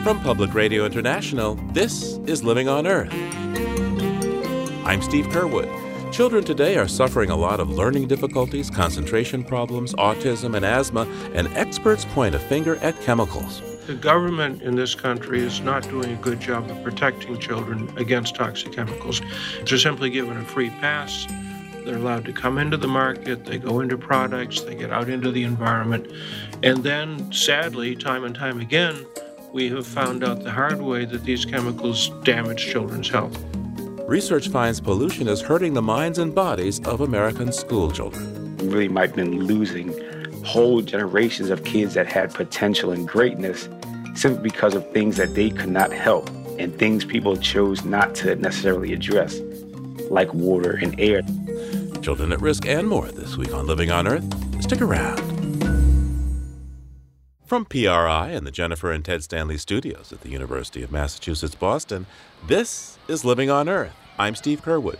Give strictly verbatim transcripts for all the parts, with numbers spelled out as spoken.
From Public Radio International, this is Living on Earth. I'm Steve Curwood. Children today are suffering a lot of learning difficulties, concentration problems, autism, and asthma, and experts point a finger at chemicals. The government in this country is not doing a good job of protecting children against toxic chemicals. They're simply given a free pass. They're allowed to come into the market, they go into products, they get out into the environment. And then, sadly, time and time again, we have found out the hard way that these chemicals damage children's health. Research finds pollution is hurting the minds and bodies of American school children. We really might have been losing whole generations of kids that had potential and greatness simply because of things that they could not help and things people chose not to necessarily address, like water and air. Children at Risk and more this week on Living on Earth. Stick around. From P R I and the Jennifer and Ted Stanley studios at the University of Massachusetts, Boston, this is Living on Earth. I'm Steve Curwood.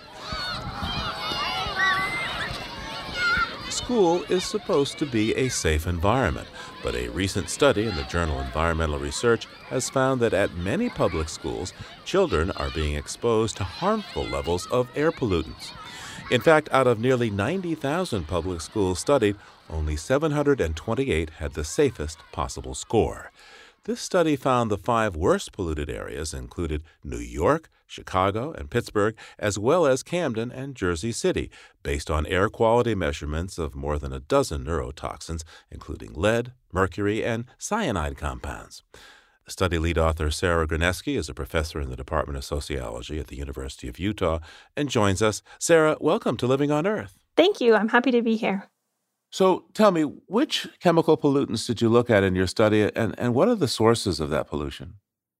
School is supposed to be a safe environment, but a recent study in the journal Environmental Research has found that at many public schools, children are being exposed to harmful levels of air pollutants. In fact, out of nearly ninety thousand public schools studied, only seven hundred twenty-eight had the safest possible score. This study found the five worst polluted areas included New York, Chicago, and Pittsburgh, as well as Camden and Jersey City, based on air quality measurements of more than a dozen neurotoxins, including lead, mercury, and cyanide compounds. Study lead author Sarah Graneski is a professor in the Department of Sociology at the University of Utah and joins us. Sarah, welcome to Living on Earth. Thank you. I'm happy to be here. So tell me, which chemical pollutants did you look at in your study, and, and what are the sources of that pollution?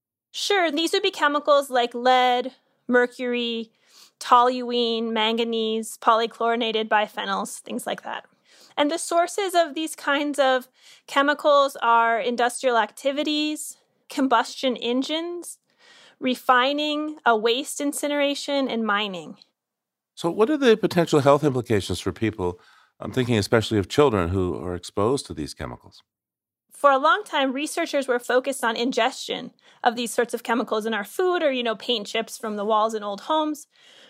Sure. These would be chemicals like lead, mercury, toluene, manganese, polychlorinated biphenyls, things like that. And the sources of these kinds of chemicals are industrial activities, combustion engines, refining, a waste incineration, and mining. So what are the potential health implications for people? I'm thinking especially of children who are exposed to these chemicals. For a long time, researchers were focused on ingestion of these sorts of chemicals in our food or, you know, paint chips from the walls in old homes.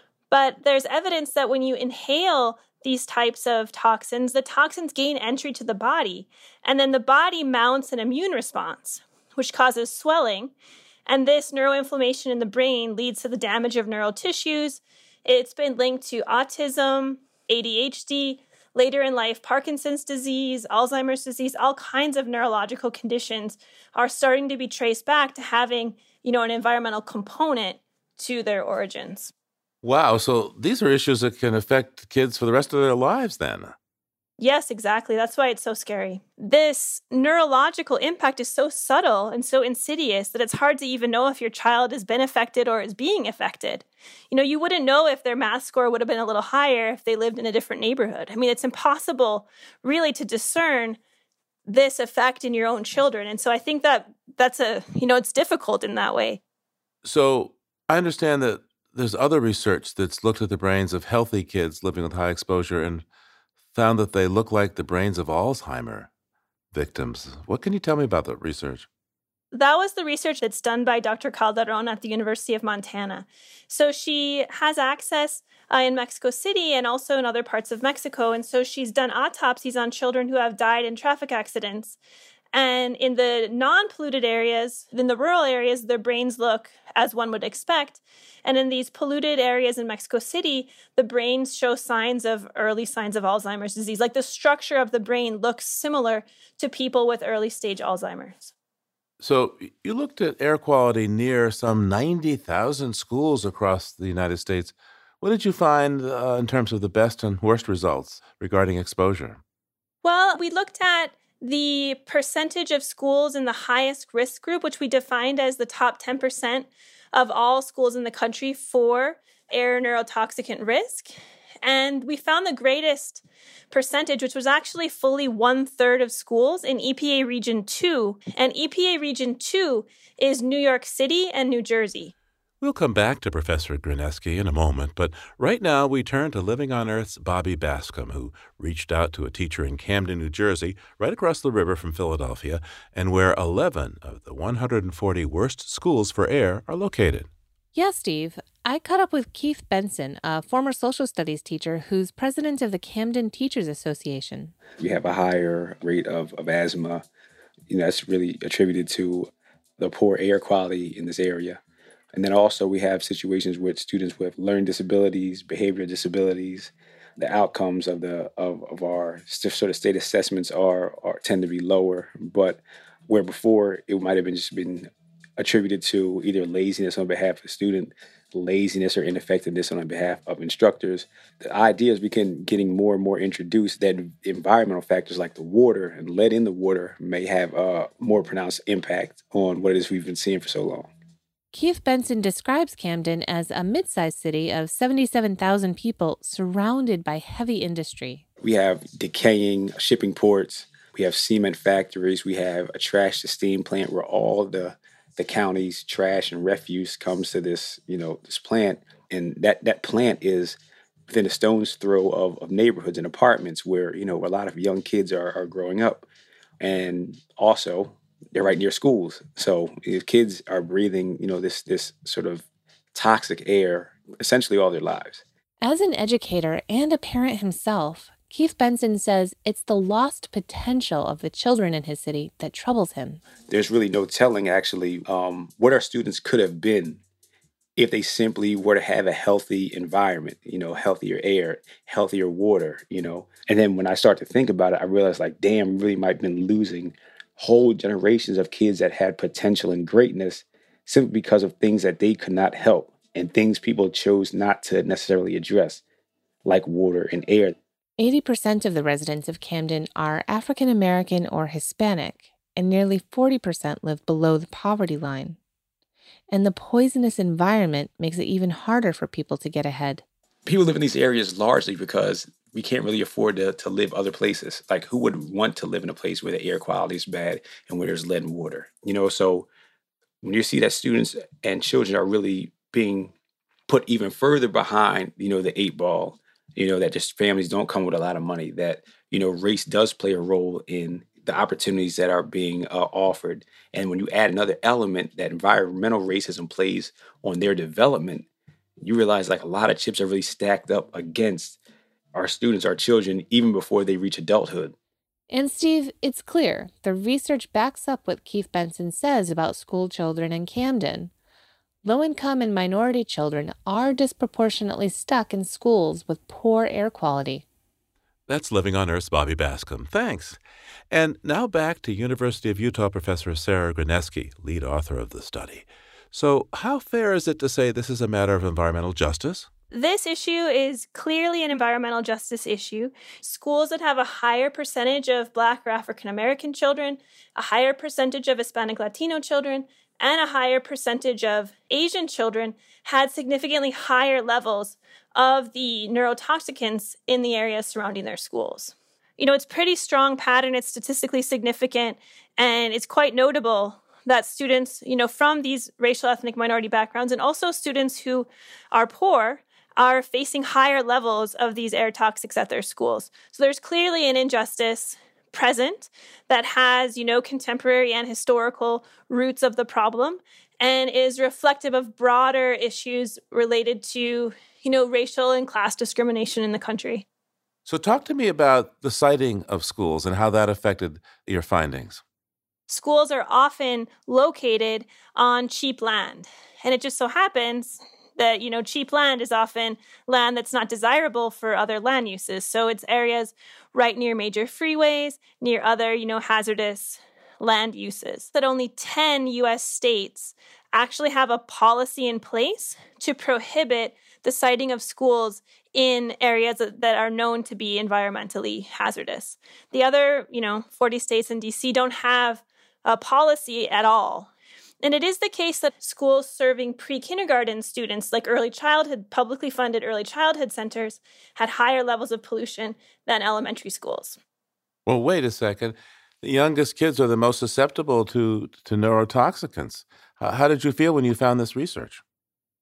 But there's evidence that when you inhale these types of toxins, the toxins gain entry to the body, and then the body mounts an immune response, which causes swelling. And this neuroinflammation in the brain leads to the damage of neural tissues. It's been linked to autism, A D H D, later in life, Parkinson's disease, Alzheimer's disease, all kinds of neurological conditions are starting to be traced back to having, you know, an environmental component to their origins. Wow, so these are issues that can affect kids for the rest of their lives then. Yes, exactly. That's why it's so scary. This neurological impact is so subtle and so insidious that it's hard to even know if your child has been affected or is being affected. You know, you wouldn't know if their math score would have been a little higher if they lived in a different neighborhood. I mean, it's impossible really to discern this effect in your own children. And so I think that that's a, you know, it's difficult in that way. So I understand that there's other research that's looked at the brains of healthy kids living with high exposure and found that they look like the brains of Alzheimer victims. What can you tell me about that research? That was the research that's done by Doctor Calderon at the University of Montana. So she has access uh, in Mexico City and also in other parts of Mexico. And so she's done autopsies on children who have died in traffic accidents. And in the non-polluted areas, in the rural areas, their brains look as one would expect. And in these polluted areas in Mexico City, the brains show signs of early signs of Alzheimer's disease. Like the structure of the brain looks similar to people with early stage Alzheimer's. So you looked at air quality near some ninety thousand schools across the United States. What did you find uh, in terms of the best and worst results regarding exposure? Well, we looked at the percentage of schools in the highest risk group, which we defined as the top ten percent of all schools in the country for air neurotoxicant risk. And we found the greatest percentage, which was actually fully one-third of schools in E P A Region two. And E P A Region two is New York City and New Jersey. We'll come back to Professor Graneski in a moment, but right now we turn to Living on Earth's Bobby Bascom, who reached out to a teacher in Camden, New Jersey, right across the river from Philadelphia, and where eleven of the one hundred forty worst schools for air are located. Yeah, Steve. I caught up with Keith Benson, a former social studies teacher who's president of the Camden Teachers Association. We have a higher rate of, of asthma. You know, that's really attributed to the poor air quality in this area. And then also we have situations with students with learning disabilities, behavioral disabilities. The outcomes of the of, of our st- sort of state assessments are, are tend to be lower. But where before it might have been just been attributed to either laziness on behalf of the student, laziness or ineffectiveness on behalf of instructors, the idea is begin getting more and more introduced that environmental factors like the water and lead in the water may have a more pronounced impact on what it is we've been seeing for so long. Keith Benson describes Camden as a mid-sized city of seventy-seven thousand people surrounded by heavy industry. We have decaying shipping ports. We have cement factories. We have a trash-to-steam plant where all the the county's trash and refuse comes to this, you know, this plant. And that, that plant is within a stone's throw of, of neighborhoods and apartments where, you know, a lot of young kids are, are growing up. And also, they're right near schools. So if kids are breathing, you know, this this sort of toxic air essentially all their lives. As an educator and a parent himself, Keith Benson says it's the lost potential of the children in his city that troubles him. There's really no telling, actually, um, what our students could have been if they simply were to have a healthy environment, you know, healthier air, healthier water, you know. And then when I start to think about it, I realize, like, damn, we really might have been losing whole generations of kids that had potential and greatness simply because of things that they could not help and things people chose not to necessarily address, like water and air. eighty percent of the residents of Camden are African American or Hispanic, and nearly forty percent live below the poverty line. And the poisonous environment makes it even harder for people to get ahead. People live in these areas largely because we can't really afford to, to live other places. Like, who would want to live in a place where the air quality is bad and where there's lead and water? You know, so when you see that students and children are really being put even further behind, you know, the eight ball, you know, that just families don't come with a lot of money, that, you know, race does play a role in the opportunities that are being uh, offered. And when you add another element that environmental racism plays on their development, you realize like a lot of chips are really stacked up against our students, our children, even before they reach adulthood. And Steve, it's clear the research backs up what Keith Benson says about school children in Camden. Low-income and minority children are disproportionately stuck in schools with poor air quality. That's Living on Earth's Bobby Bascom. Thanks. And now back to University of Utah professor Sarah Graneski, lead author of the study. So how fair is it to say this is a matter of environmental justice? This issue is clearly an environmental justice issue. Schools that have a higher percentage of Black or African American children, a higher percentage of Hispanic Latino children, and a higher percentage of Asian children had significantly higher levels of the neurotoxicants in the areas surrounding their schools. You know, it's a pretty strong pattern, it's statistically significant, and it's quite notable that students, you know, from these racial ethnic minority backgrounds and also students who are poor are facing higher levels of these air toxics at their schools. So there's clearly an injustice present that has, you know, contemporary and historical roots of the problem and is reflective of broader issues related to, you know, racial and class discrimination in the country. So talk to me about the siting of schools and how that affected your findings. Schools are often located on cheap land, and it just so happens that, you know, cheap land is often land that's not desirable for other land uses. So it's areas right near major freeways, near other, you know, hazardous land uses. That only ten U S states actually have a policy in place to prohibit the siting of schools in areas that are known to be environmentally hazardous. The other, you know, forty states in D C don't have a policy at all. And it is the case that schools serving pre-kindergarten students, like early childhood, publicly funded early childhood centers, had higher levels of pollution than elementary schools. Well, wait a second. The youngest kids are the most susceptible to, to neurotoxicants. How, how did you feel when you found this research?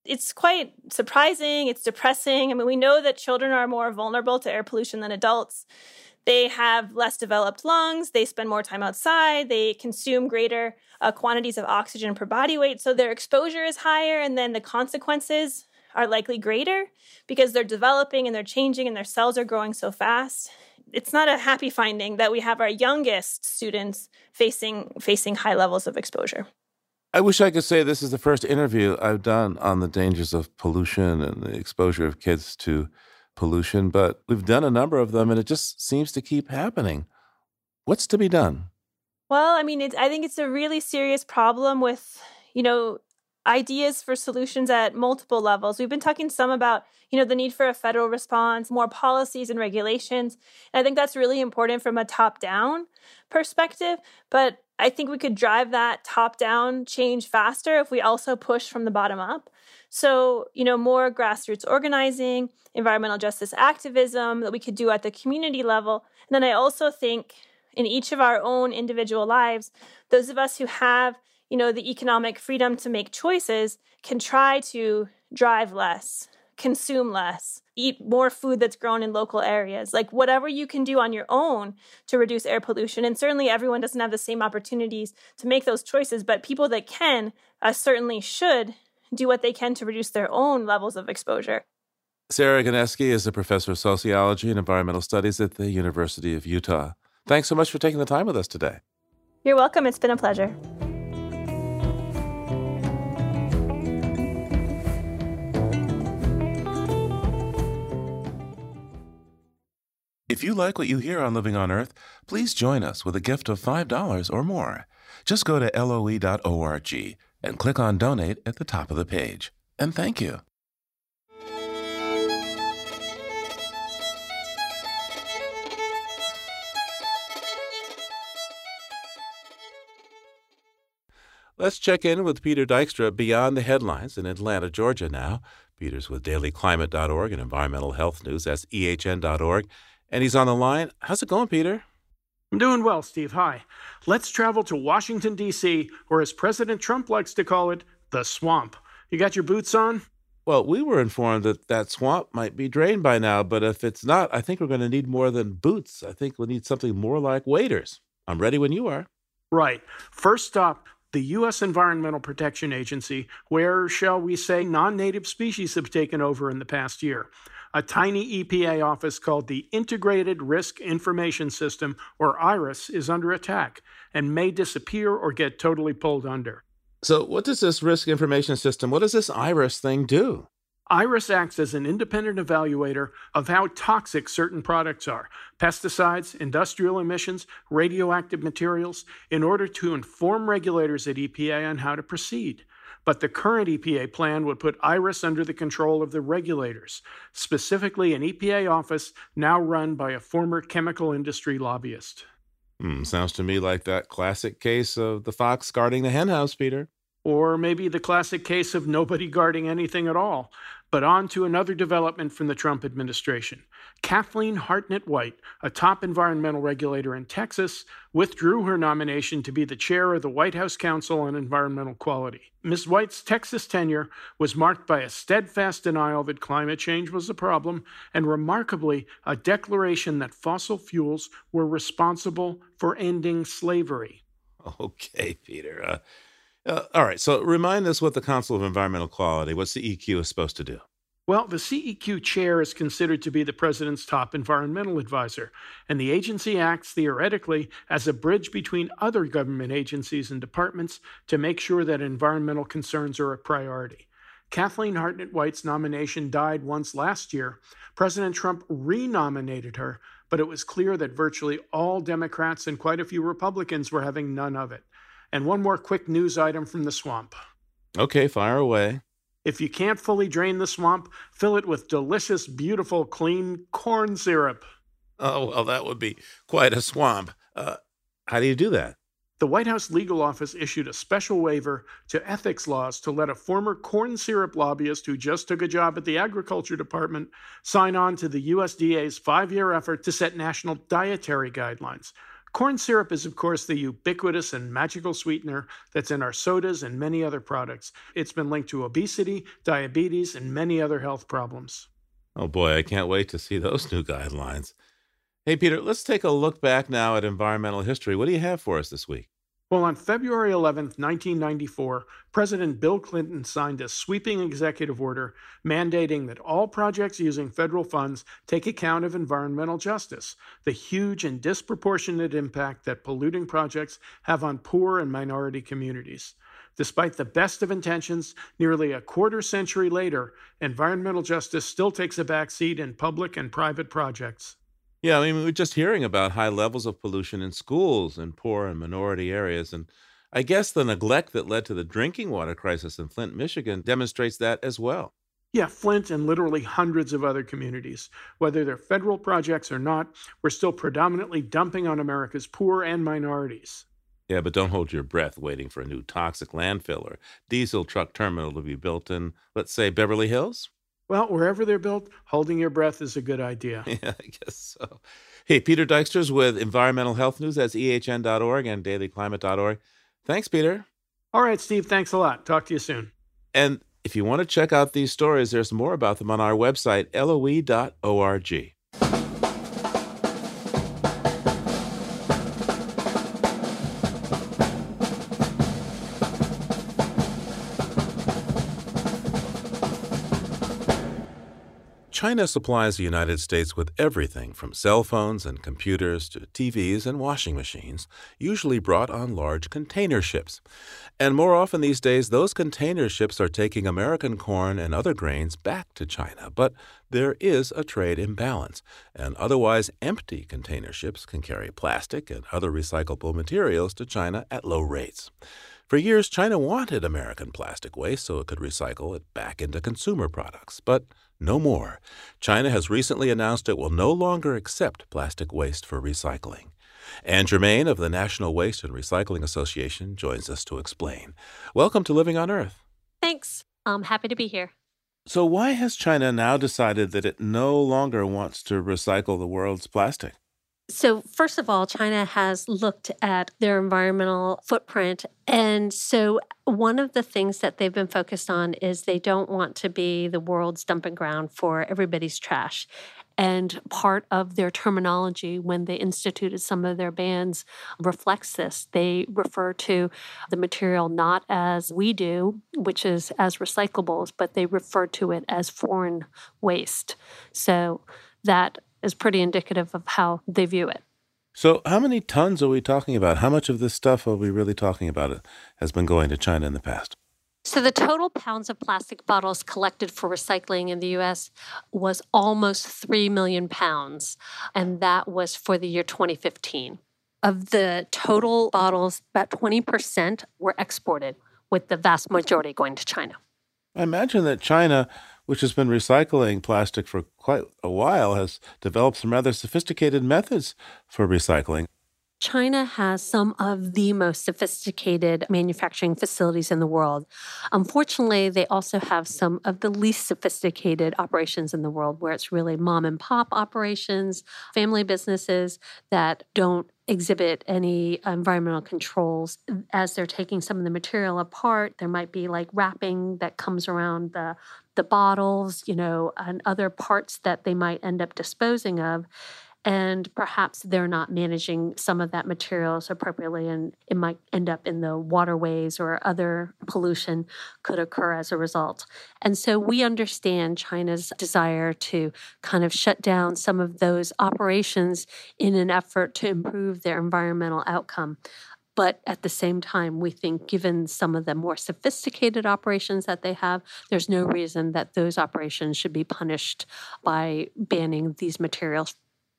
It's quite surprising. It's depressing. I mean, we know that children are more vulnerable to air pollution than adults. They have less developed lungs. They spend more time outside. They consume greater uh, quantities of oxygen per body weight. So their exposure is higher, and then the consequences are likely greater because they're developing and they're changing and their cells are growing so fast. It's not a happy finding that we have our youngest students facing facing high levels of exposure. I wish I could say this is the first interview I've done on the dangers of pollution and the exposure of kids to pollution, but we've done a number of them and it just seems to keep happening. What's to be done? Well, I mean, it's, I think it's a really serious problem with, you know, ideas for solutions at multiple levels. We've been talking some about, you know, the need for a federal response, more policies and regulations. And I think that's really important from a top-down perspective. But I think we could drive that top-down change faster if we also push from the bottom up. So, you know, more grassroots organizing, environmental justice activism that we could do at the community level. And then I also think in each of our own individual lives, those of us who have, you know, the economic freedom to make choices can try to drive less, consume less, eat more food that's grown in local areas, like whatever you can do on your own to reduce air pollution. And certainly everyone doesn't have the same opportunities to make those choices, but people that can uh, certainly should do what they can to reduce their own levels of exposure. Sarah Ganeski is a professor of sociology and environmental studies at the University of Utah. Thanks so much for taking the time with us today. You're welcome. It's been a pleasure. If you like what you hear on Living on Earth, please join us with a gift of five dollars or more. Just go to L O E dot org and click on Donate at the top of the page. And thank you. Let's check in with Peter Dykstra beyond the headlines in Atlanta, Georgia now. Peter's with daily climate dot org and environmental health news. That's E H N dot org. And he's on the line. How's it going, Peter? I'm doing well, Steve. Hi. Let's travel to Washington, D C, or as President Trump likes to call it, the swamp. You got your boots on? Well, we were informed that that swamp might be drained by now, but if it's not, I think we're going to need more than boots. I think we'll need something more like waders. I'm ready when you are. Right. First stop, the U S Environmental Protection Agency, where, shall we say, non-native species have taken over in the past year. A tiny E P A office called the Integrated Risk Information System, or IRIS, is under attack and may disappear or get totally pulled under. So what does this risk information system, what does this IRIS thing do? IRIS acts as an independent evaluator of how toxic certain products are, pesticides, industrial emissions, radioactive materials, in order to inform regulators at E P A on how to proceed. But the current E P A plan would put IRIS under the control of the regulators, specifically an E P A office now run by a former chemical industry lobbyist. Hmm, sounds to me like that classic case of the fox guarding the henhouse, Peter. Or maybe the classic case of nobody guarding anything at all. But on to another development from the Trump administration. Kathleen Hartnett-White, a top environmental regulator in Texas, withdrew her nomination to be the chair of the White House Council on Environmental Quality. Miz White's Texas tenure was marked by a steadfast denial that climate change was a problem, and remarkably, a declaration that fossil fuels were responsible for ending slavery. Okay, Peter. Uh, uh, all right, so remind us what the Council of Environmental Quality, what's the E Q is supposed to do? Well, the C E Q chair is considered to be the president's top environmental advisor, and the agency acts theoretically as a bridge between other government agencies and departments to make sure that environmental concerns are a priority. Kathleen Hartnett-White's nomination died once last year. President Trump renominated her, but it was clear that virtually all Democrats and quite a few Republicans were having none of it. And one more quick news item from the swamp. Okay, fire away. If you can't fully drain the swamp, fill it with delicious, beautiful, clean corn syrup. Oh, well, that would be quite a swamp. Uh, how do you do that? The White House Legal Office issued a special waiver to ethics laws to let a former corn syrup lobbyist who just took a job at the Agriculture Department sign on to the U S D A's five-year effort to set national dietary guidelines. Corn syrup is, of course, the ubiquitous and magical sweetener that's in our sodas and many other products. It's been linked to obesity, diabetes, and many other health problems. Oh boy, I can't wait to see those new guidelines. Hey, Peter, let's take a look back now at environmental history. What do you have for us this week? Well, on February eleventh, nineteen ninety-four, President Bill Clinton signed a sweeping executive order mandating that all projects using federal funds take account of environmental justice, the huge and disproportionate impact that polluting projects have on poor and minority communities. Despite the best of intentions, nearly a quarter century later, environmental justice still takes a backseat in public and private projects. Yeah, I mean, we're just hearing about high levels of pollution in schools in poor and minority areas. And I guess the neglect that led to the drinking water crisis in Flint, Michigan demonstrates that as well. Yeah, Flint and literally hundreds of other communities. Whether they're federal projects or not, we're still predominantly dumping on America's poor and minorities. Yeah, but don't hold your breath waiting for a new toxic landfill or diesel truck terminal to be built in, let's say, Beverly Hills. Well, wherever they're built, holding your breath is a good idea. Yeah, I guess so. Hey, Peter Dykstra's with Environmental Health News. That's E H N dot org and daily climate dot org. Thanks, Peter. All right, Steve, thanks a lot. Talk to you soon. And if you want to check out these stories, there's more about them on our website, L O E dot org. China supplies the United States with everything from cell phones and computers to T Vs and washing machines, usually brought on large container ships. And more often these days, those container ships are taking American corn and other grains back to China. But there is a trade imbalance, and otherwise empty container ships can carry plastic and other recyclable materials to China at low rates. For years, China wanted American plastic waste so it could recycle it back into consumer products, but no more. China has recently announced it will no longer accept plastic waste for recycling. Anne Germain of the National Waste and Recycling Association joins us to explain. Welcome to Living on Earth. Thanks. I'm happy to be here. So why has China now decided that it no longer wants to recycle the world's plastic? So first of all, China has looked at their environmental footprint. And so one of the things that they've been focused on is they don't want to be the world's dumping ground for everybody's trash. And part of their terminology when they instituted some of their bans reflects this. They refer to the material not as we do, which is as recyclables, but they refer to it as foreign waste. So that is pretty indicative of how they view it. So how many tons are we talking about? How much of this stuff are we really talking about it has been going to China in the past? So the total pounds of plastic bottles collected for recycling in the U S was almost three million pounds, and that was for the year twenty fifteen. Of the total bottles, about twenty percent were exported, with the vast majority going to China. I imagine that China, which has been recycling plastic for quite a while, has developed some rather sophisticated methods for recycling. China has some of the most sophisticated manufacturing facilities in the world. Unfortunately, they also have some of the least sophisticated operations in the world, where it's really mom and pop operations, family businesses that don't exhibit any environmental controls. As they're taking some of the material apart, there might be like wrapping that comes around the the bottles, you know, and other parts that they might end up disposing of. And perhaps they're not managing some of that materials appropriately, and it might end up in the waterways, or other pollution could occur as a result. And so we understand China's desire to kind of shut down some of those operations in an effort to improve their environmental outcome. But at the same time, we think given some of the more sophisticated operations that they have, there's no reason that those operations should be punished by banning these materials.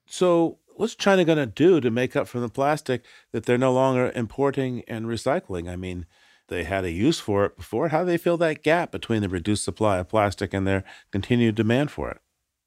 So what's China going to do to make up for the plastic that they're no longer importing and recycling? I mean, they had a use for it before. How do they fill that gap between the reduced supply of plastic and their continued demand for it?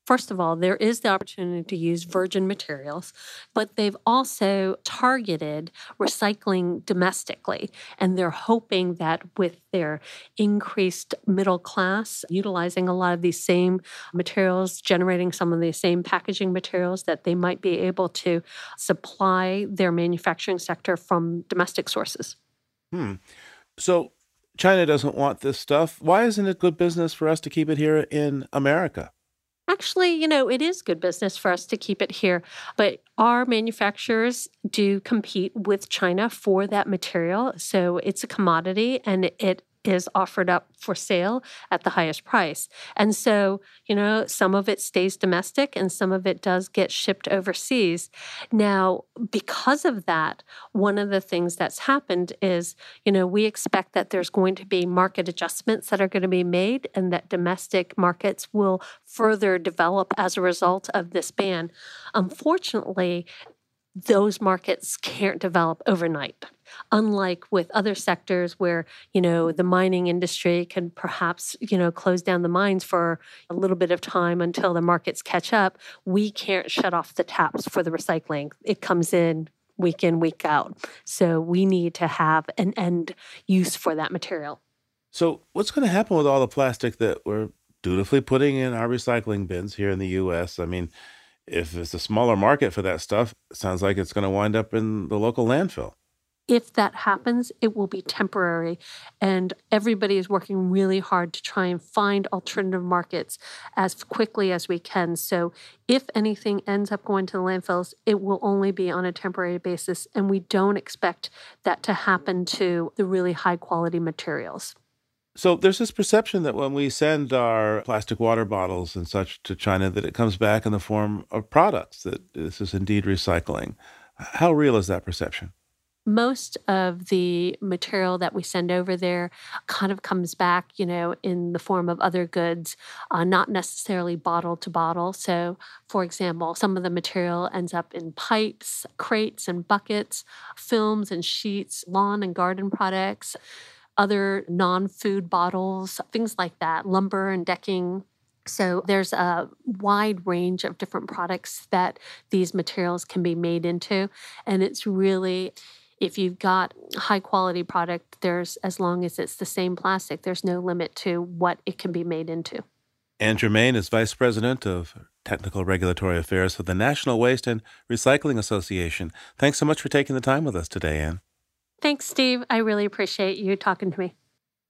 First of all, there is the opportunity to use virgin materials, but they've also targeted recycling domestically. And they're hoping that with their increased middle class, utilizing a lot of these same materials, generating some of the same packaging materials, that they might be able to supply their manufacturing sector from domestic sources. Hmm. So China doesn't want this stuff. Why isn't it good business for us to keep it here in America? Actually, you know, it is good business for us to keep it here, but our manufacturers do compete with China for that material. So it's a commodity and it is offered up for sale at the highest price. And so, you know, some of it stays domestic and some of it does get shipped overseas. Now, because of that, one of the things that's happened is, you know, we expect that there's going to be market adjustments that are going to be made and that domestic markets will further develop as a result of this ban. Unfortunately, those markets can't develop overnight. Unlike with other sectors where, you know, the mining industry can perhaps, you know, close down the mines for a little bit of time until the markets catch up, we can't shut off the taps for the recycling. It comes in week in, week out. So we need to have an end use for that material. So what's going to happen with all the plastic that we're dutifully putting in our recycling bins here in the U S? I mean, if it's a smaller market for that stuff, it sounds like it's going to wind up in the local landfill. If that happens, it will be temporary. And everybody is working really hard to try and find alternative markets as quickly as we can. So if anything ends up going to the landfills, it will only be on a temporary basis. And we don't expect that to happen to the really high quality materials. So there's this perception that when we send our plastic water bottles and such to China, that it comes back in the form of products, that this is indeed recycling. How real is that perception? Most of the material that we send over there kind of comes back, you know, in the form of other goods, uh, not necessarily bottle to bottle. So, for example, some of the material ends up in pipes, crates and buckets, films and sheets, lawn and garden products, other non-food bottles, things like that, lumber and decking. So there's a wide range of different products that these materials can be made into. And it's really, if you've got a high quality product, there's, as long as it's the same plastic, there's no limit to what it can be made into. Anne Germain is Vice President of Technical Regulatory Affairs for the National Waste and Recycling Association. Thanks so much for taking the time with us today, Anne. Thanks, Steve. I really appreciate you talking to me.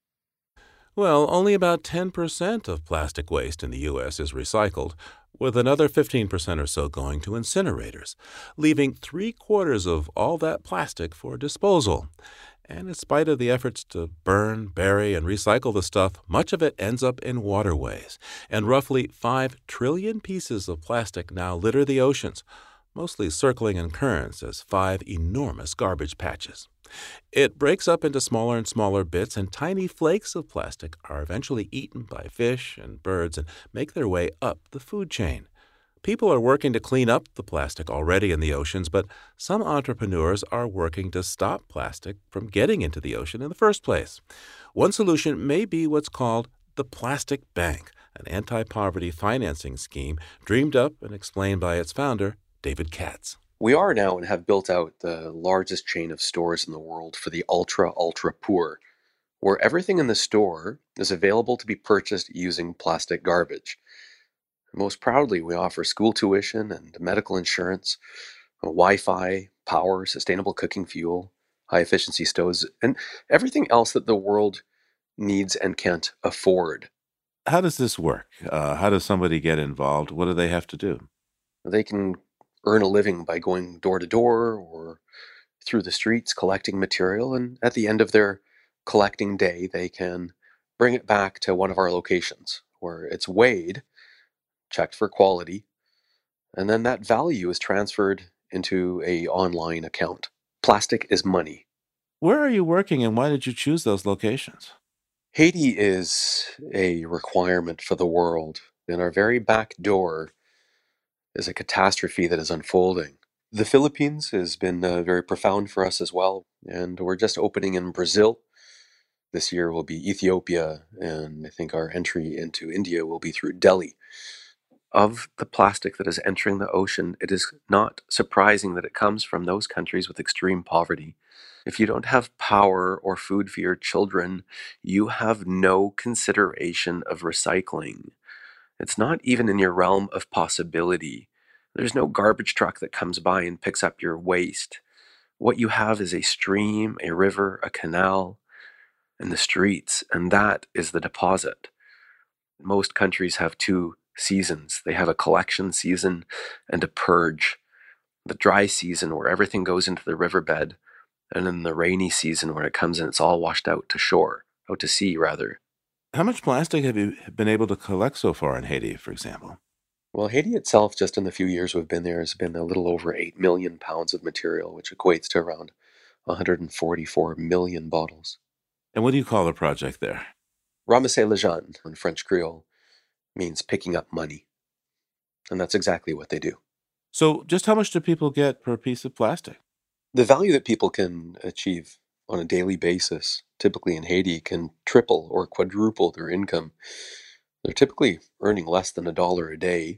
Well, only about ten percent of plastic waste in the U S is recycled, with another fifteen percent or so going to incinerators, leaving three quarters of all that plastic for disposal. And in spite of the efforts to burn, bury, and recycle the stuff, much of it ends up in waterways. And roughly five trillion pieces of plastic now litter the oceans, mostly circling in currents as five enormous garbage patches. It breaks up into smaller and smaller bits, and tiny flakes of plastic are eventually eaten by fish and birds and make their way up the food chain. People are working to clean up the plastic already in the oceans, but some entrepreneurs are working to stop plastic from getting into the ocean in the first place. One solution may be what's called the Plastic Bank, an anti-poverty financing scheme dreamed up and explained by its founder, David Katz. We are now and have built out the largest chain of stores in the world for the ultra, ultra poor, where everything in the store is available to be purchased using plastic garbage. Most proudly, we offer school tuition and medical insurance, Wi-Fi, power, sustainable cooking fuel, high-efficiency stoves, and everything else that the world needs and can't afford. How does this work? Uh, how does somebody get involved? What do they have to do? They can earn a living by going door to door or through the streets collecting material, and at the end of their collecting day, they can bring it back to one of our locations where it's weighed, checked for quality, and then that value is transferred into a online account. Plastic is money. Where are you working, and why did you choose those locations? Haiti is a requirement for the world, and our very back door is a catastrophe that is unfolding. The Philippines has been uh, very profound for us as well, and we're just opening in Brazil. This year will be Ethiopia, and I think our entry into India will be through Delhi. of the plastic that is entering the ocean, it is not surprising that it comes from those countries with extreme poverty. If you don't have power or food for your children, you have no consideration of recycling. It's not even in your realm of possibility. There's no garbage truck that comes by and picks up your waste. What you have is a stream, a river, a canal, and the streets, and that is the deposit. Most countries have two seasons. They have a collection season and a purge. The dry season where everything goes into the riverbed, and then the rainy season where it comes and it's all washed out to shore, out to sea rather. How much plastic have you been able to collect so far in Haiti, for example? Well, Haiti itself, just in the few years we've been there, has been a little over eight million pounds of material, which equates to around one hundred forty-four million bottles. And what do you call the project there? Ramasser l'argent in French Creole means picking up money. And that's exactly what they do. So just how much do people get per piece of plastic? The value that people can achieve on a daily basis, typically in Haiti, can triple or quadruple their income. They're typically earning less than a dollar a day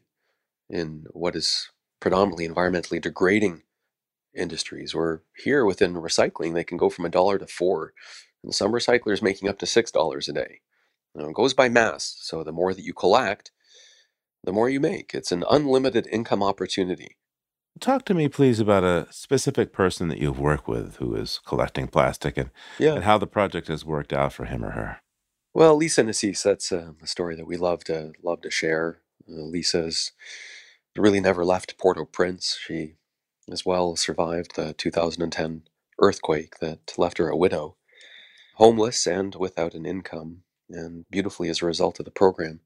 in what is predominantly environmentally degrading industries, where here within recycling, they can go from a dollar to four, and some recyclers making up to six dollars a day. Now, it goes by mass, so the more that you collect, the more you make. It's an unlimited income opportunity. Talk to me, please, about a specific person that you've worked with who is collecting plastic and, Yeah. and how the project has worked out for him or her. Well, Lisa Nassis, that's uh, a story that we love to love to share. Uh, Lisa's really never left Port-au-Prince. She as well survived the two thousand ten earthquake that left her a widow, homeless and without an income. And beautifully, as a result of the program,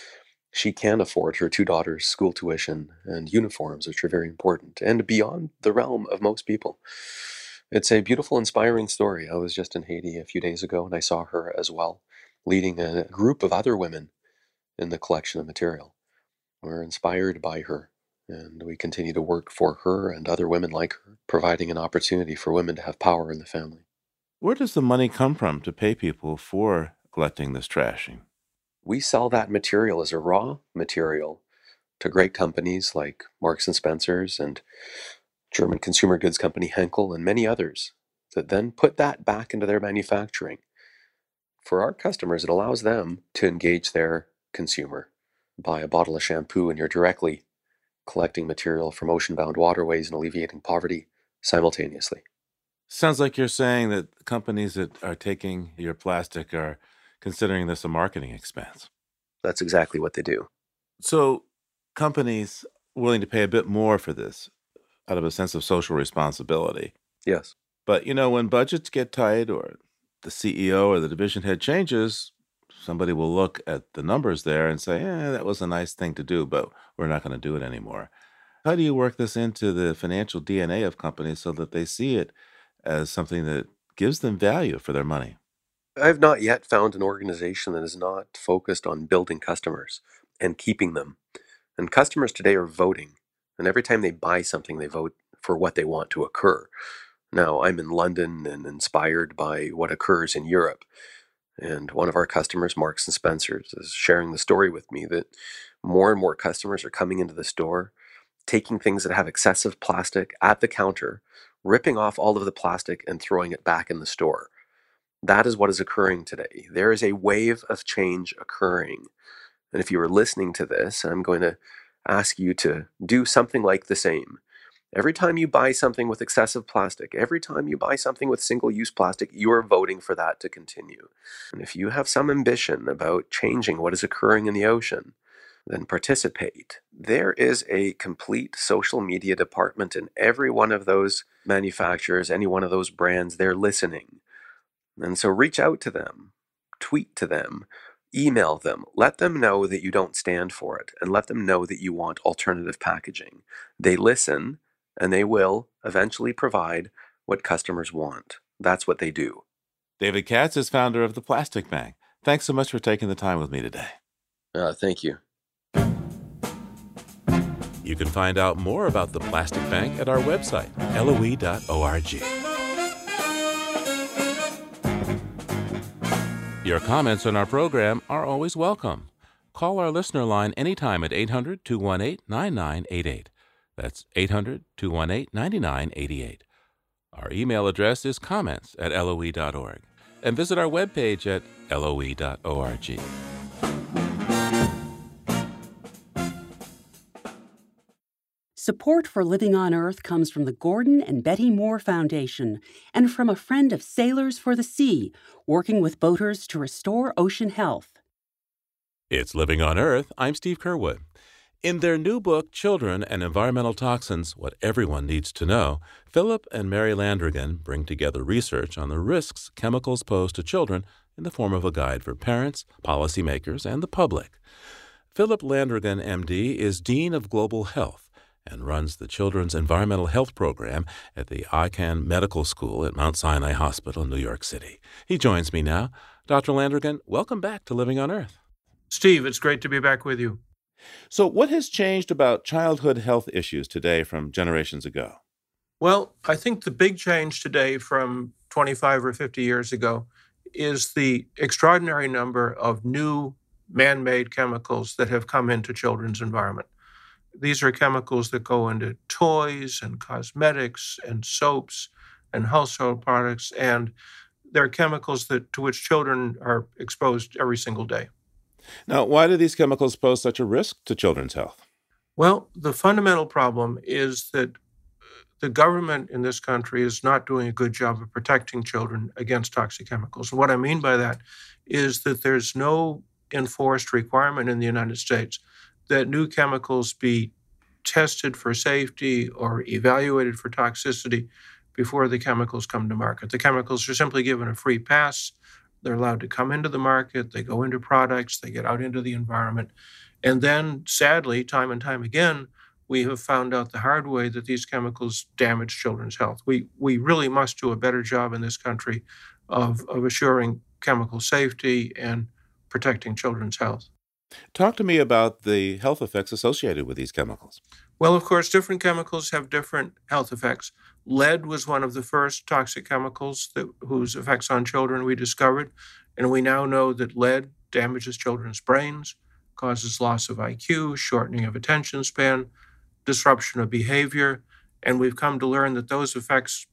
she can afford her two daughters' school tuition and uniforms, which are very important and beyond the realm of most people. It's a beautiful, inspiring story. I was just in Haiti a few days ago, and I saw her as well, leading a group of other women in the collection of material. We're inspired by her, and we continue to work for her and other women like her, providing an opportunity for women to have power in the family. Where does the money come from to pay people for collecting this trashing? We sell that material as a raw material to great companies like Marks and Spencer's and German consumer goods company Henkel and many others that then put that back into their manufacturing. For our customers, it allows them to engage their consumer. Buy a bottle of shampoo and you're directly collecting material from ocean-bound waterways and alleviating poverty simultaneously. Sounds like you're saying that companies that are taking your plastic are considering this a marketing expense. That's exactly what they do. So companies willing to pay a bit more for this out of a sense of social responsibility. Yes. But, you know, when budgets get tight or the C E O or the division head changes, somebody will look at the numbers there and say, eh, that was a nice thing to do, but we're not going to do it anymore. How do you work this into the financial D N A of companies so that they see it as something that gives them value for their money? I've not yet found an organization that is not focused on building customers and keeping them. And customers today are voting. And every time they buy something, they vote for what they want to occur. Now, I'm in London and inspired by what occurs in Europe. And one of our customers, Marks and Spencer's, is sharing the story with me that more and more customers are coming into the store, taking things that have excessive plastic at the counter, ripping off all of the plastic and throwing it back in the store. That is what is occurring today. There is a wave of change occurring. And if you are listening to this, I'm going to ask you to do something like the same. Every time you buy something with excessive plastic, every time you buy something with single-use plastic, you are voting for that to continue. And if you have some ambition about changing what is occurring in the ocean, then participate. There is a complete social media department in every one of those manufacturers, any one of those brands. They're listening. And so reach out to them, tweet to them, email them, let them know that you don't stand for it, and let them know that you want alternative packaging. They listen, and they will eventually provide what customers want. That's what they do. David Katz is founder of The Plastic Bank. Thanks so much for taking the time with me today. Uh, thank you. You can find out more about The Plastic Bank at our website, L O E dot org. Your comments on our program are always welcome. call our listener line anytime at eight hundred, two one eight, nine nine eight eight. That's eight hundred, two one eight, nine nine eight eight. Our email address is comments at L O E dot org. And visit our webpage at L O E dot org. Support for Living on Earth comes from the Gordon and Betty Moore Foundation and from a friend of Sailors for the Sea, working with boaters to restore ocean health. It's Living on Earth. I'm Steve Curwood. In their new book, Children and Environmental Toxins, What Everyone Needs to Know, Philip and Mary Landrigan bring together research on the risks chemicals pose to children in the form of a guide for parents, policymakers, and the public. Philip Landrigan, M D, is Dean of Global Health and runs the Children's Environmental Health Program at the Icahn Medical School at Mount Sinai Hospital in New York City. He joins me now. Doctor Landrigan, welcome back to Living on Earth. Steve, it's great to be back with you. So what has changed about childhood health issues today from generations ago? Well, I think the big change today from twenty-five or fifty years ago is the extraordinary number of new man-made chemicals that have come into children's environment. These are chemicals that go into toys and cosmetics and soaps and household products, and they're chemicals that to which children are exposed every single day. Now, why do these chemicals pose such a risk to children's health? Well, the fundamental problem is that the government in this country is not doing a good job of protecting children against toxic chemicals. And what I mean by that is that there's no enforced requirement in the United States that new chemicals be tested for safety or evaluated for toxicity before the chemicals come to market. The chemicals are simply given a free pass. They're allowed to come into the market. They go into products. They get out into the environment. And then, sadly, time and time again, we have found out the hard way that these chemicals damage children's health. We we really must do a better job in this country of, of assuring chemical safety and protecting children's health. Talk to me about the health effects associated with these chemicals. Well, of course, different chemicals have different health effects. Lead was one of the first toxic chemicals that, whose effects on children we discovered, and we now know that lead damages children's brains, causes loss of I Q, shortening of attention span, disruption of behavior, and we've come to learn that those effects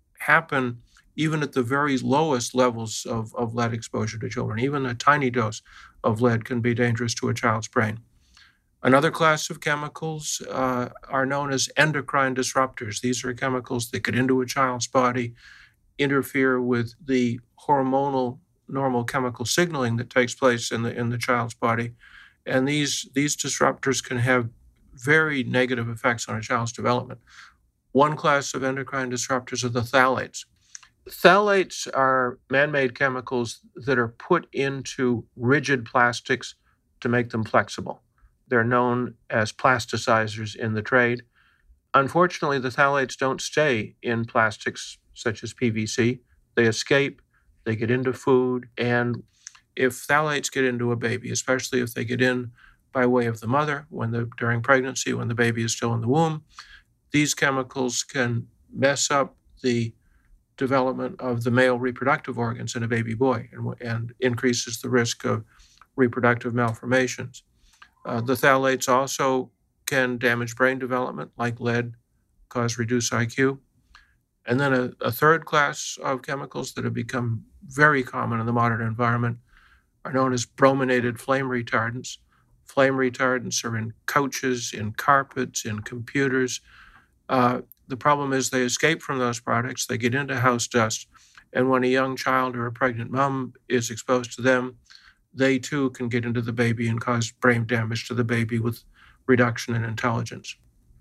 happen even at the very lowest levels of, of lead exposure to children. Even a tiny dose of lead can be dangerous to a child's brain. Another class of chemicals uh, are known as endocrine disruptors. These are chemicals that get into a child's body, interfere with the hormonal normal chemical signaling that takes place in the in the child's body. And these, these disruptors can have very negative effects on a child's development. One class of endocrine disruptors are the phthalates. Phthalates are man-made chemicals that are put into rigid plastics to make them flexible. They're known as plasticizers in the trade. Unfortunately, the phthalates don't stay in plastics such as P V C. They escape, they get into food, and if phthalates get into a baby, especially if they get in by way of the mother when the during pregnancy, when the baby is still in the womb, these chemicals can mess up the development of the male reproductive organs in a baby boy and, and increases the risk of reproductive malformations. Uh, the phthalates also can damage brain development, like lead, cause reduced I Q. And then a, a third class of chemicals that have become very common in the modern environment are known as brominated flame retardants. Flame retardants are in couches, in carpets, in computers. Uh, the problem is they escape from those products, they get into house dust, and when a young child or a pregnant mom is exposed to them, they too can get into the baby and cause brain damage to the baby with reduction in intelligence.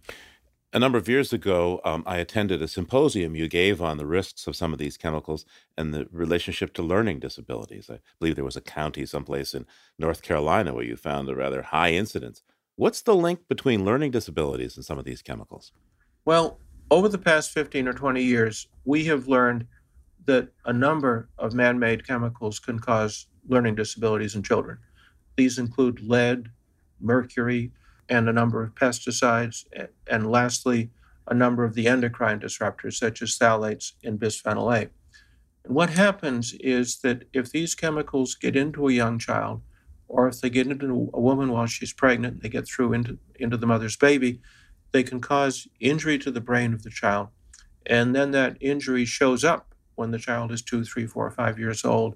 A number of years ago, um, I attended a symposium you gave on the risks of some of these chemicals and the relationship to learning disabilities. I believe there was a county someplace in North Carolina where you found a rather high incidence. What's the link between learning disabilities and some of these chemicals? Well, over the past fifteen or twenty years, we have learned that a number of man-made chemicals can cause learning disabilities in children. These include lead, mercury, and a number of pesticides, and lastly, a number of the endocrine disruptors, such as phthalates and bisphenol A. And what happens is that if these chemicals get into a young child, or if they get into a woman while she's pregnant, they get through into, into the mother's baby, they can cause injury to the brain of the child. And then that injury shows up when the child is two, three, four, five years old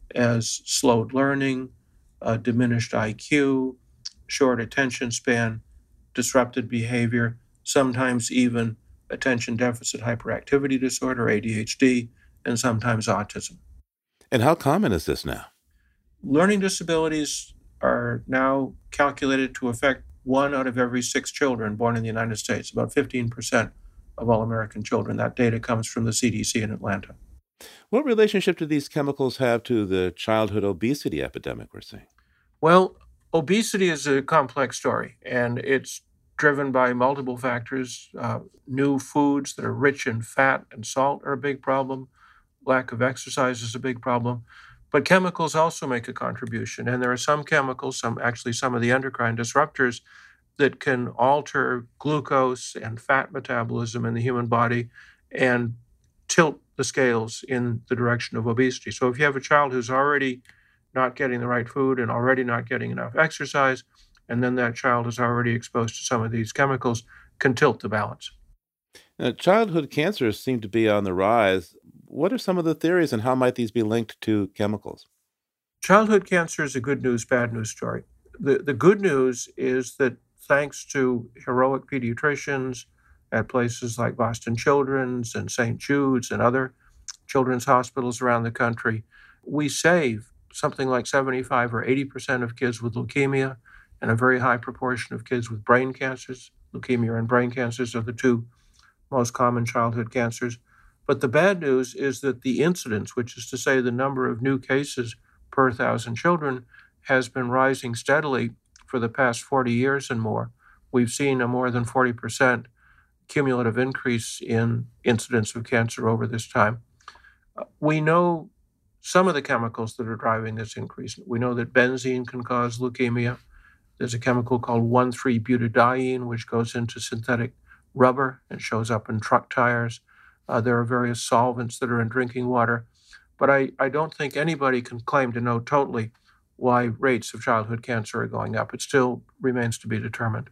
as slowed learning, uh, diminished I Q, short attention span, disrupted behavior, sometimes even attention deficit hyperactivity disorder, A D H D, and sometimes autism. And how common is this now? Learning disabilities are now calculated to affect one out of every six children born in the United States, about fifteen percent of all American children. That data comes from the C D C in Atlanta. What relationship do these chemicals have to the childhood obesity epidemic we're seeing? Well, obesity is a complex story, and it's driven by multiple factors. Uh, new foods that are rich in fat and salt are a big problem. Lack of exercise is a big problem. But chemicals also make a contribution, and there are some chemicals, some actually some of the endocrine disruptors, that can alter glucose and fat metabolism in the human body and tilt the scales in the direction of obesity. So if you have a child who's already not getting the right food and already not getting enough exercise, and then that child is already exposed to some of these chemicals, can tilt the balance. Now, childhood cancers seem to be on the rise. What are some of the theories, and how might these be linked to chemicals? Childhood cancer is a good news, bad news story. The, the good news is that thanks to heroic pediatricians at places like Boston Children's and Saint Jude's and other children's hospitals around the country, we save something like seventy-five or eighty percent of kids with leukemia and a very high proportion of kids with brain cancers. Leukemia and brain cancers are the two most common childhood cancers. But the bad news is that the incidence, which is to say the number of new cases per thousand children, has been rising steadily for the past forty years and more. We've seen a more than forty percent cumulative increase in incidence of cancer over this time. Uh, we know some of the chemicals that are driving this increase. We know that benzene can cause leukemia. There's a chemical called one three butadiene, which goes into synthetic rubber and shows up in truck tires. Uh, there are various solvents that are in drinking water. But I, I don't think anybody can claim to know totally why rates of childhood cancer are going up. It still remains to be determined.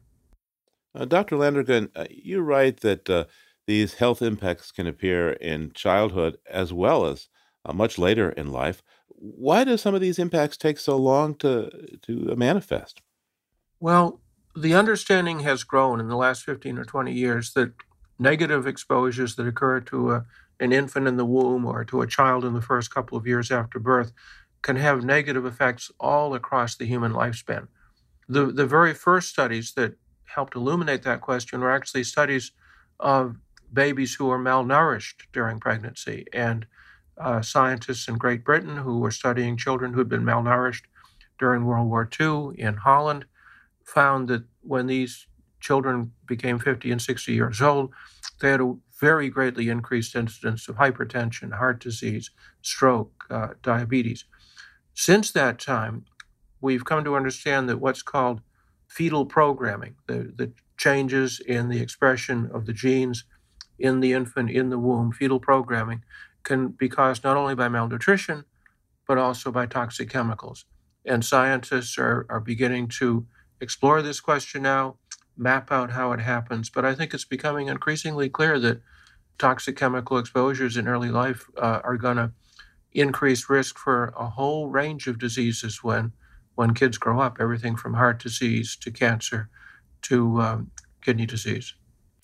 Uh, Doctor Landrigan, uh, you write that uh, these health impacts can appear in childhood as well as uh, much later in life. Why do some of these impacts take so long to, to manifest? Well, the understanding has grown in the last fifteen or twenty years that negative exposures that occur to a, an infant in the womb or to a child in the first couple of years after birth can have negative effects all across the human lifespan. The, the very first studies that helped illuminate that question were actually studies of babies who were malnourished during pregnancy. And uh, scientists in Great Britain who were studying children who had been malnourished during World War Two in Holland found that when these children became fifty and sixty years old, they had a very greatly increased incidence of hypertension, heart disease, stroke, uh, diabetes. Since that time, we've come to understand that what's called fetal programming, the, the changes in the expression of the genes in the infant in the womb, fetal programming, can be caused not only by malnutrition, but also by toxic chemicals. And scientists are, are beginning to explore this question now, map out how it happens. But I think it's becoming increasingly clear that toxic chemical exposures in early life uh, are going to increase risk for a whole range of diseases when when kids grow up, everything from heart disease to cancer to um, kidney disease.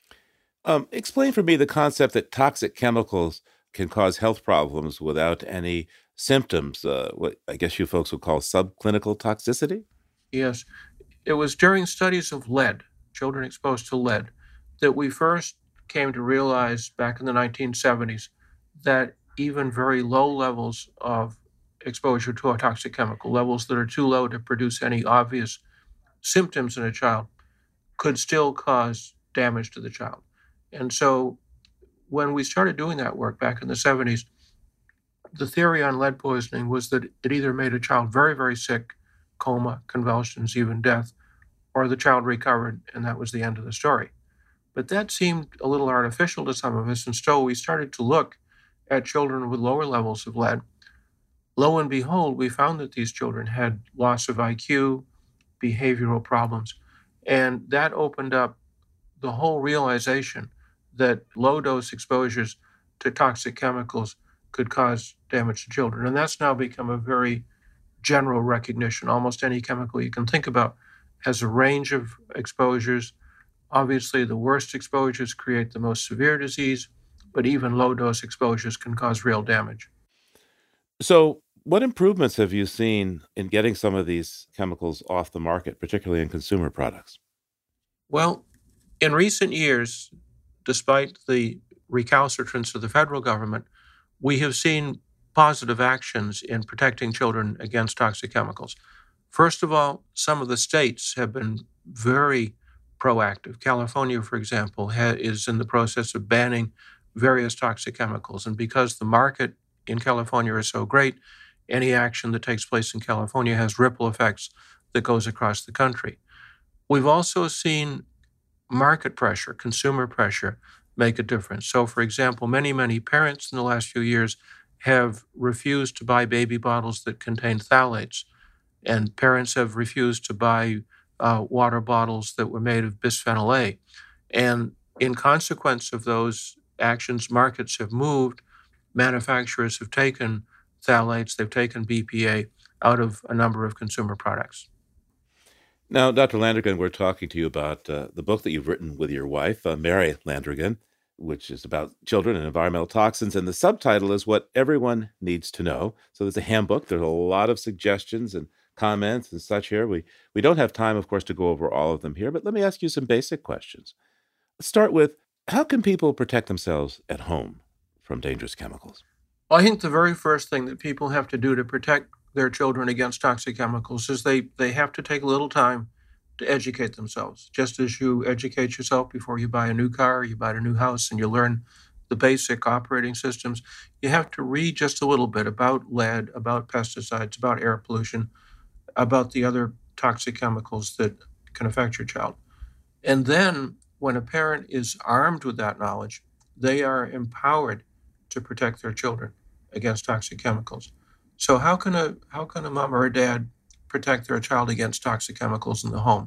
Um, explain for me the concept that toxic chemicals can cause health problems without any symptoms, uh, what I guess you folks would call subclinical toxicity? Yes. It was during studies of lead, children exposed to lead, that we first came to realize back in the nineteen seventies that even very low levels of exposure to a toxic chemical, levels that are too low to produce any obvious symptoms in a child, could still cause damage to the child. And so when we started doing that work back in the seventies, the theory on lead poisoning was that it either made a child very, very sick, coma, convulsions, even death, or the child recovered, and that was the end of the story. But that seemed a little artificial to some of us, and so we started to look at children with lower levels of lead. lo and behold, we found that these children had loss of I Q, behavioral problems, and that opened up the whole realization that low-dose exposures to toxic chemicals could cause damage to children. And that's now become a very general recognition. Almost any chemical you can think about has a range of exposures. Obviously, the worst exposures create the most severe disease, but even low-dose exposures can cause real damage. So, what improvements have you seen in getting some of these chemicals off the market, particularly in consumer products? Well, in recent years, despite the recalcitrance of the federal government, we have seen positive actions in protecting children against toxic chemicals. First of all, some of the states have been very proactive. California, for example, ha- is in the process of banning various toxic chemicals. And because the market in California is so great, any action that takes place in California has ripple effects that goes across the country. We've also seen market pressure, consumer pressure, make a difference. So, for example, many, many parents in the last few years have refused to buy baby bottles that contain phthalates, and parents have refused to buy uh, water bottles that were made of bisphenol A. And in consequence of those actions, markets have moved. Manufacturers have taken phthalates, they've taken B P A out of a number of consumer products. Now, Doctor Landrigan, we're talking to you about uh, the book that you've written with your wife, uh, Mary Landrigan, which is about children and environmental toxins. And the subtitle is What Everyone Needs to Know. So there's a handbook. There's a lot of suggestions and comments and such here. We, we don't have time, of course, to go over all of them here, but let me ask you some basic questions. Let's start with, how can people protect themselves at home from dangerous chemicals? Well, I think the very first thing that people have to do to protect their children against toxic chemicals is they, they have to take a little time to educate themselves. Just as you educate yourself before you buy a new car, you buy a new house, and you learn the basic operating systems, you have to read just a little bit about lead, about pesticides, about air pollution, about the other toxic chemicals that can affect your child. And then when a parent is armed with that knowledge, they are empowered to protect their children against toxic chemicals. So how can a how can a mom or a dad protect their child against toxic chemicals in the home?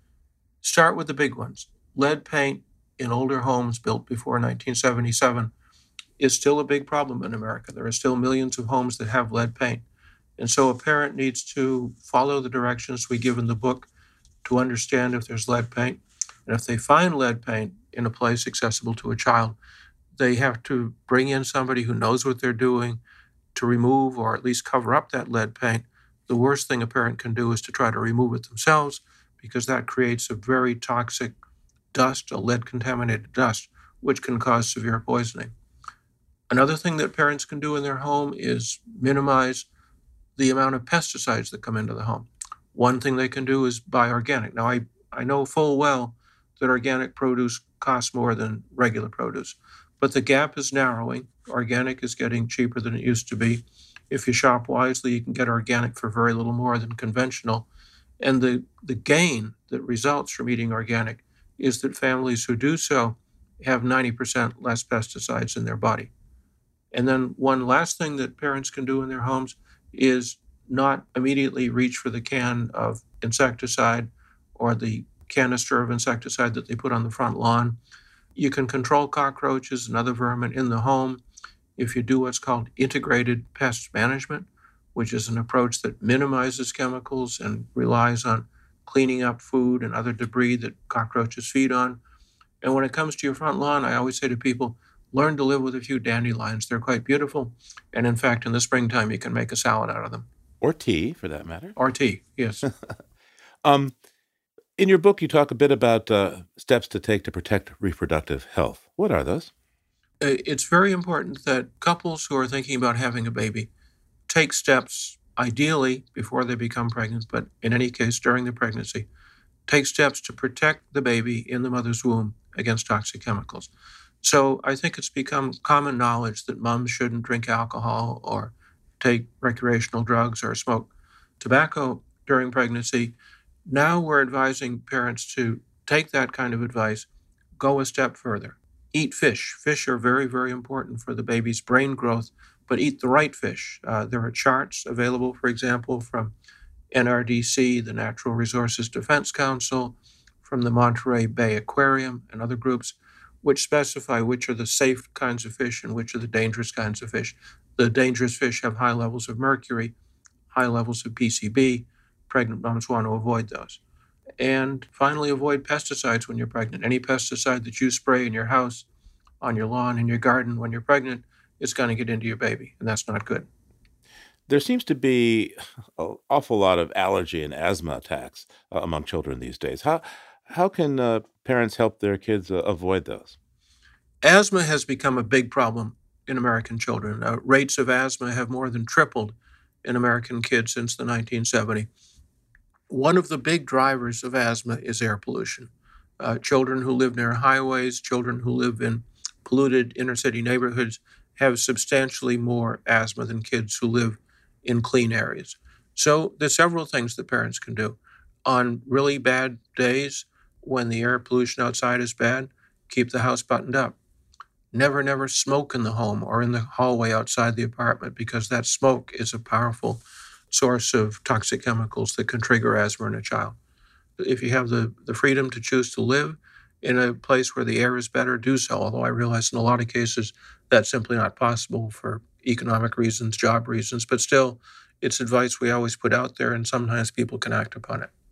Start with the big ones. Lead paint in older homes built before nineteen seventy-seven is still a big problem in America. There are still millions of homes that have lead paint. And so a parent needs to follow the directions we give in the book to understand if there's lead paint. And if they find lead paint in a place accessible to a child, they have to bring in somebody who knows what they're doing to remove or at least cover up that lead paint. The worst thing a parent can do is to try to remove it themselves, because that creates a very toxic dust, a lead-contaminated dust, which can cause severe poisoning. Another thing that parents can do in their home is minimize the amount of pesticides that come into the home. One thing they can do is buy organic. Now, I, I know full well that organic produce costs more than regular produce, but the gap is narrowing. Organic is getting cheaper than it used to be. If you shop wisely, you can get organic for very little more than conventional. And the, the gain that results from eating organic is that families who do so have ninety percent less pesticides in their body. And then one last thing that parents can do in their homes is not immediately reach for the can of insecticide or the canister of insecticide that they put on the front lawn. You can control cockroaches and other vermin in the home if you do what's called integrated pest management, which is an approach that minimizes chemicals and relies on cleaning up food and other debris that cockroaches feed on. And when it comes to your front lawn, I always say to people, learn to live with a few dandelions. They're quite beautiful. And in fact, in the springtime, you can make a salad out of them. Or tea, for that matter. Or tea, yes. um, in your book, you talk a bit about uh, steps to take to protect reproductive health. What are those? It's very important that couples who are thinking about having a baby take steps, ideally before they become pregnant, but in any case during the pregnancy, take steps to protect the baby in the mother's womb against toxic chemicals. So I think it's become common knowledge that moms shouldn't drink alcohol or take recreational drugs or smoke tobacco during pregnancy. Now we're advising parents to take that kind of advice, go a step further. Eat fish. Fish are very, very important for the baby's brain growth, but eat the right fish. Uh, there are charts available, for example, from N R D C, the Natural Resources Defense Council, from the Monterey Bay Aquarium and other groups, which specify which are the safe kinds of fish and which are the dangerous kinds of fish. The dangerous fish have high levels of mercury, high levels of P C B. Pregnant moms want to avoid those. And finally, avoid pesticides when you're pregnant. Any pesticide that you spray in your house, on your lawn, in your garden when you're pregnant, is going to get into your baby, and that's not good. There seems to be an awful lot of allergy and asthma attacks uh, among children these days. How how can uh, parents help their kids uh, avoid those? Asthma has become a big problem in American children. Uh, rates of asthma have more than tripled in American kids since the nineteen seventies. One of the big drivers of asthma is air pollution. Uh, children who live near highways, children who live in polluted inner city neighborhoods have substantially more asthma than kids who live in clean areas. So there's several things that parents can do. On really bad days, when the air pollution outside is bad, keep the house buttoned up. Never, never smoke in the home or in the hallway outside the apartment, because that smoke is a powerful source of toxic chemicals that can trigger asthma in a child. If you have the, the freedom to choose to live in a place where the air is better, do so, although I realize in a lot of cases that's simply not possible for economic reasons, job reasons, but still, it's advice we always put out there, and sometimes people can act upon it.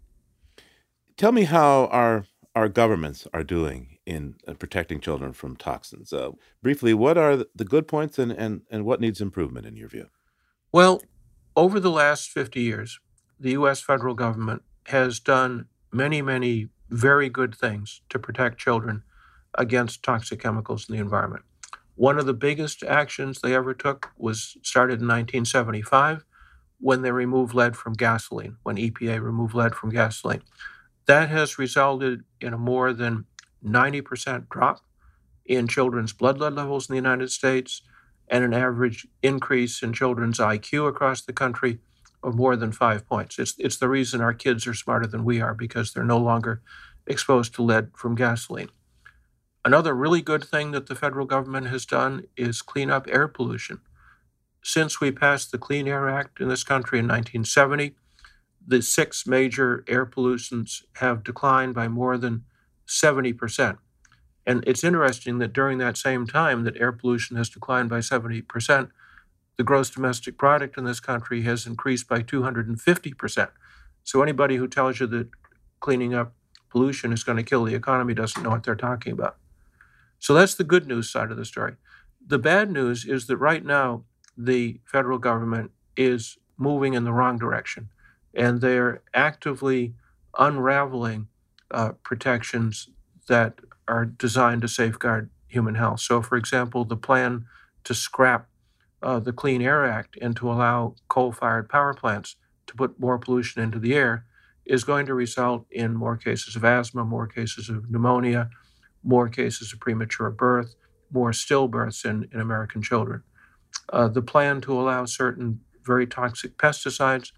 Tell me how our our governments are doing in uh, protecting children from toxins. Uh, briefly, what are the good points and, and, and what needs improvement in your view? Well, over the last fifty years, the U S federal government has done many, many very good things to protect children against toxic chemicals in the environment. One of the biggest actions they ever took was started in nineteen seventy-five when they removed lead from gasoline, when E P A removed lead from gasoline. That has resulted in a more than ninety percent drop in children's blood lead levels in the United States and an average increase in children's I Q across the country of more than five points. It's, it's the reason our kids are smarter than we are, because they're no longer exposed to lead from gasoline. Another really good thing that the federal government has done is clean up air pollution. Since we passed the Clean Air Act in this country in nineteen seventy, the six major air pollutants have declined by more than seventy percent. And it's interesting that during that same time that air pollution has declined by seventy percent, the gross domestic product in this country has increased by two hundred fifty percent. So anybody who tells you that cleaning up pollution is going to kill the economy doesn't know what they're talking about. So that's the good news side of the story. The bad news is that right now the federal government is moving in the wrong direction, and they're actively unraveling uh, protections that are designed to safeguard human health. So, for example, the plan to scrap uh, the Clean Air Act and to allow coal-fired power plants to put more pollution into the air is going to result in more cases of asthma, more cases of pneumonia, more cases of premature birth, more stillbirths in, in American children. Uh, the plan to allow certain very toxic pesticides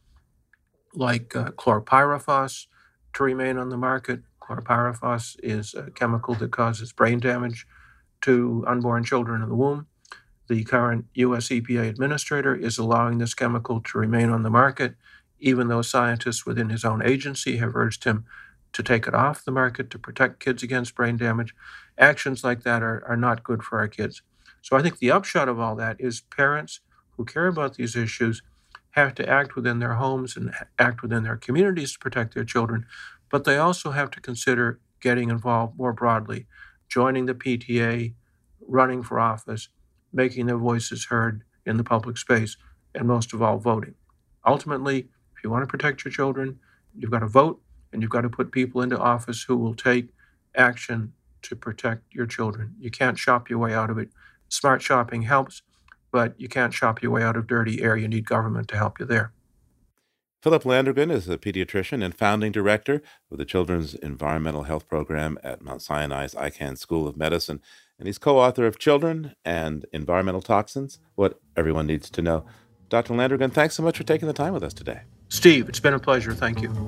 like uh, chlorpyrifos to remain on the market. Chlorpyrifos is a chemical that causes brain damage to unborn children in the womb. The current U S E P A administrator is allowing this chemical to remain on the market, even though scientists within his own agency have urged him to take it off the market to protect kids against brain damage. Actions like that are, are not good for our kids. So I think the upshot of all that is parents who care about these issues have to act within their homes and act within their communities to protect their children, but they also have to consider getting involved more broadly, joining the P T A, running for office, making their voices heard in the public space, and most of all, voting. Ultimately, if you want to protect your children, you've got to vote, and you've got to put people into office who will take action to protect your children. You can't shop your way out of it. Smart shopping helps, but you can't shop your way out of dirty air. You need government to help you there. Philip Landrigan is a pediatrician and founding director of the Children's Environmental Health Program at Mount Sinai's Icahn School of Medicine, and he's co-author of Children and Environmental Toxins, What Everyone Needs to Know. Doctor Landrigan, thanks so much for taking the time with us today. Steve, it's been a pleasure. Thank you.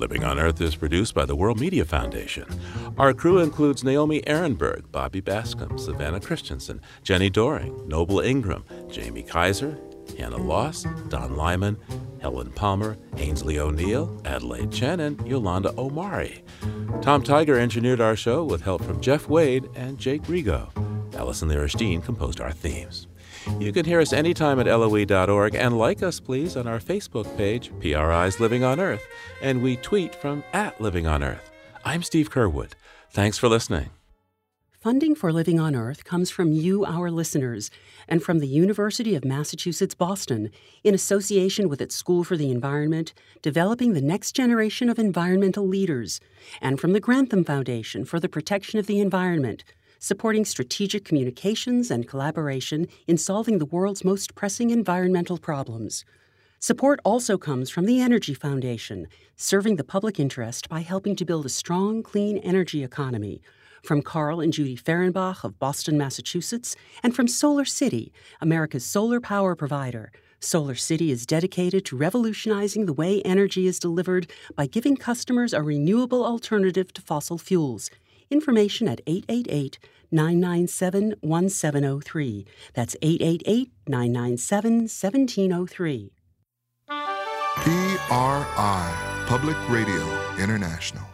Living on Earth is produced by the World Media Foundation. Our crew includes Naomi Ehrenberg, Bobby Bascom, Savannah Christensen, Jenny Doring, Noble Ingram, Jamie Kaiser, Hannah Loss, Don Lyman, Helen Palmer, Ainsley O'Neill, Adelaide Chen, and Yolanda Omari. Tom Tiger engineered our show with help from Jeff Wade and Jake Rigo. Allison Lierstein composed our themes. You can hear us anytime at L O E dot org, and like us, please, on our Facebook page, P R I's Living on Earth, and we tweet from at Living on Earth. I'm Steve Curwood. Thanks for listening. Funding for Living on Earth comes from you, our listeners, and from the University of Massachusetts Boston, in association with its School for the Environment, developing the next generation of environmental leaders, and from the Grantham Foundation for the Protection of the Environment, supporting strategic communications and collaboration in solving the world's most pressing environmental problems. Support also comes from the Energy Foundation, serving the public interest by helping to build a strong, clean energy economy, from Carl and Judy Fehrenbach of Boston, Massachusetts, and from Solar City, America's solar power provider. Solar City is dedicated to revolutionizing the way energy is delivered by giving customers a renewable alternative to fossil fuels. Information at eight eight eight, nine nine seven, one seven zero three. That's eight eight eight, nine nine seven, one seven zero three. P R I, Public Radio International.